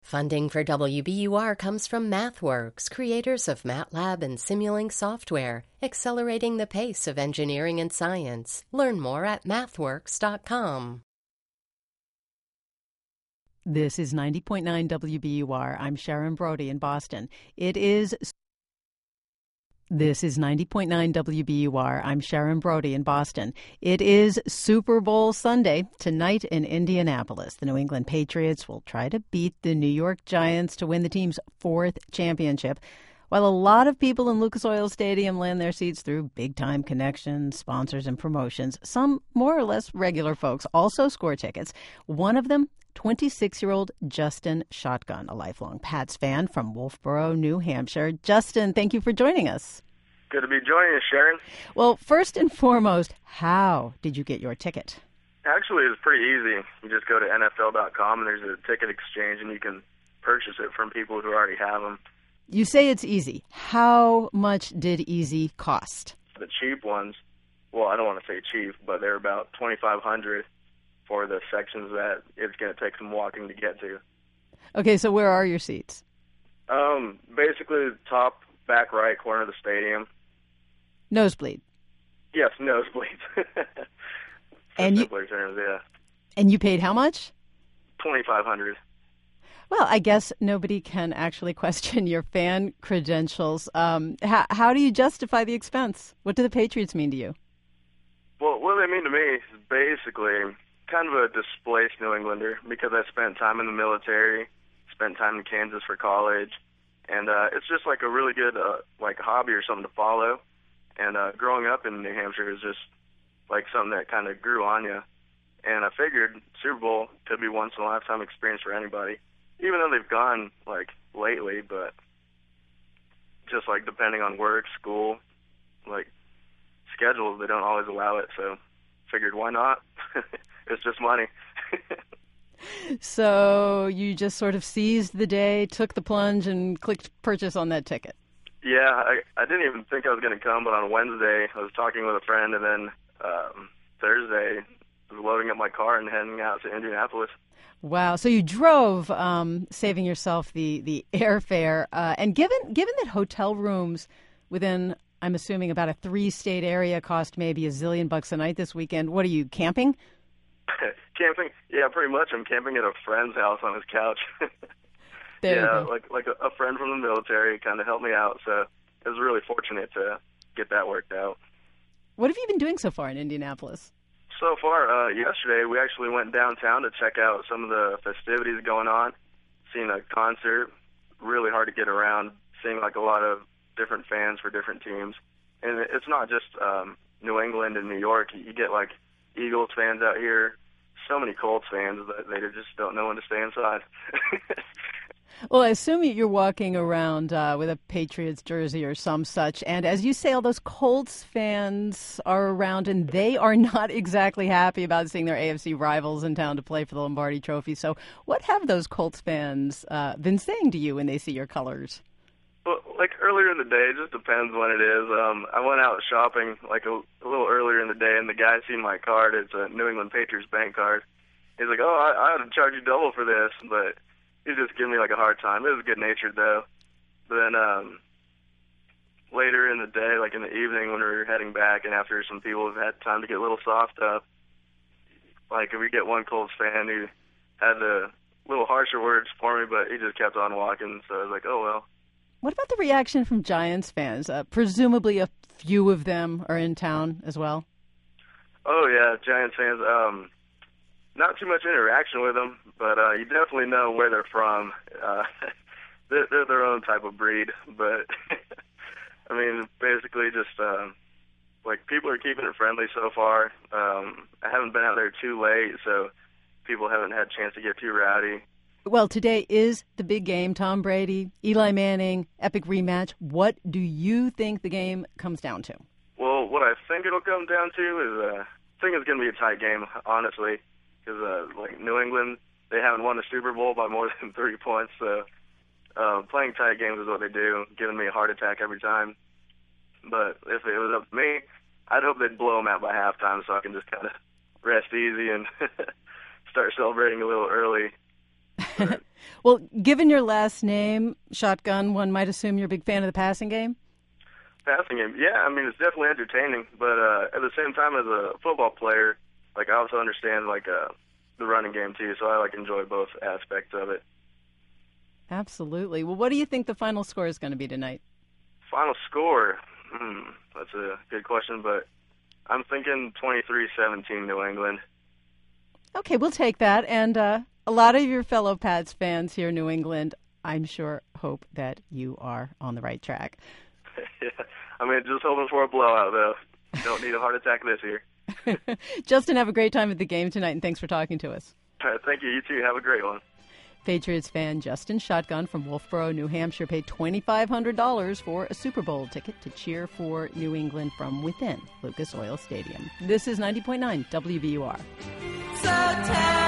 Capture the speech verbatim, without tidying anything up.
Funding for W B U R comes from MathWorks, creators of MATLAB and Simulink software, accelerating the pace of engineering and science. Learn more at mathworks dot com. This is ninety point nine W B U R. I'm Sharon Brody in Boston. It is... This is ninety point nine W B U R. I'm Sharon Brody in Boston. It is Super Bowl Sunday tonight in Indianapolis. The New England Patriots will try to beat the New York Giants to win the team's fourth championship. While a lot of people in Lucas Oil Stadium land their seats through big-time connections, sponsors, and promotions, some more or less regular folks also score tickets. One of them, twenty-six-year-old Justin Shotgun, a lifelong Pats fan from Wolfboro, New Hampshire. Justin, thank you for joining us. Good to be joining you, Sharon. Well, first and foremost, how did you get your ticket? Actually, it's pretty easy. You just go to N F L dot com and there's a ticket exchange and you can purchase it from people who already have them. You say it's easy. How much did easy cost? The cheap ones, well, I don't want to say cheap, but they're about twenty-five hundred dollars for the sections that it's going to take some walking to get to. Okay, so where are your seats? Um, basically, the top back right corner of the stadium. Nosebleed. Yes, nosebleeds. And you, terms, yeah. And you paid how much? twenty-five hundred dollars. Well, I guess nobody can actually question your fan credentials. Um, how, how do you justify the expense? What do the Patriots mean to you? Well, what they mean to me is basically kind of a displaced New Englander because I spent time in the military, spent time in Kansas for college, and uh, it's just like a really good uh, like hobby or something to follow. And uh, growing up in New Hampshire is just like something that kind of grew on you. And I figured Super Bowl could be once in a lifetime experience for anybody, even though they've gone like lately, but just like depending on work, school, like schedules, they don't always allow it. So figured why not? It's just money. So you just sort of seized the day, took the plunge, and clicked purchase on that ticket. Yeah, I, I didn't even think I was going to come, but on Wednesday I was talking with a friend, and then um, Thursday I was loading up my car and heading out to Indianapolis. Wow. So you drove, um, saving yourself the, the airfare. Uh, and given given that hotel rooms within, I'm assuming, about a three-state area cost maybe a zillion bucks a night this weekend, what are you, camping? Camping? Yeah, pretty much. I'm camping at a friend's house on his couch. There yeah, you go. like like a, a friend from the military kind of helped me out, so I was really fortunate to get that worked out. What have you been doing so far in Indianapolis? So far, uh, yesterday we actually went downtown to check out some of the festivities going on, seen a concert, really hard to get around, seeing like a lot of different fans for different teams. And it's not just um, New England and New York. You get like Eagles fans out here, so many Colts fans that they just don't know when to stay inside. Well, I assume you're walking around uh, with a Patriots jersey or some such, and as you say, all those Colts fans are around, and they are not exactly happy about seeing their A F C rivals in town to play for the Lombardi Trophy. So what have those Colts fans uh, been saying to you when they see your colors? Well, like earlier in the day, it just depends when it is. Um, I went out shopping like a, a little earlier in the day, and the guy seen my card. It's a New England Patriots bank card. He's like, oh, I, I had to charge you double for this, but he just gave me like a hard time. It was good-natured, though. But then um, later in the day, like in the evening when we were heading back, and after some people have had time to get a little soft up, like we get one Colts fan who had the little harsher words for me, but he just kept on walking, so I was like, oh, well. What about the reaction from Giants fans? Uh, presumably a few of them are in town as well. Oh, yeah, Giants fans. Um, not too much interaction with them, but uh, you definitely know where they're from. Uh, they're, they're their own type of breed, but, I mean, basically just, uh, like, people are keeping it friendly so far. Um, I haven't been out there too late, so people haven't had a chance to get too rowdy. Well, today is the big game. Tom Brady, Eli Manning, epic rematch. What do you think the game comes down to? Well, what I think it'll come down to is uh, I think it's going to be a tight game, honestly, because uh, like New England, they haven't won the Super Bowl by more than three points. So uh, playing tight games is what they do, giving me a heart attack every time. But if it was up to me, I'd hope they'd blow them out by halftime so I can just kind of rest easy and start celebrating a little early. But, well, given your last name, Shotgun, one might assume you're a big fan of the passing game? passing game, yeah, I mean, it's definitely entertaining, but uh, at the same time, as a football player, like, I also understand, like, uh, the running game, too, so I, like, enjoy both aspects of it. Absolutely. Well, what do you think the final score is going to be tonight? Final score? Hmm, that's a good question, but I'm thinking twenty-three seventeen New England. Okay, we'll take that. And uh, a lot of your fellow Pats fans here in New England, I'm sure, hope that you are on the right track. Yeah, I mean, just hoping for a blowout, though. Don't need a heart attack this year. Justin, have a great time at the game tonight, and thanks for talking to us. All right, thank you. You too. Have a great one. Patriots fan Justin Shotgun from Wolfboro, New Hampshire, paid twenty-five hundred dollars for a Super Bowl ticket to cheer for New England from within Lucas Oil Stadium. This is ninety point nine W B U R. So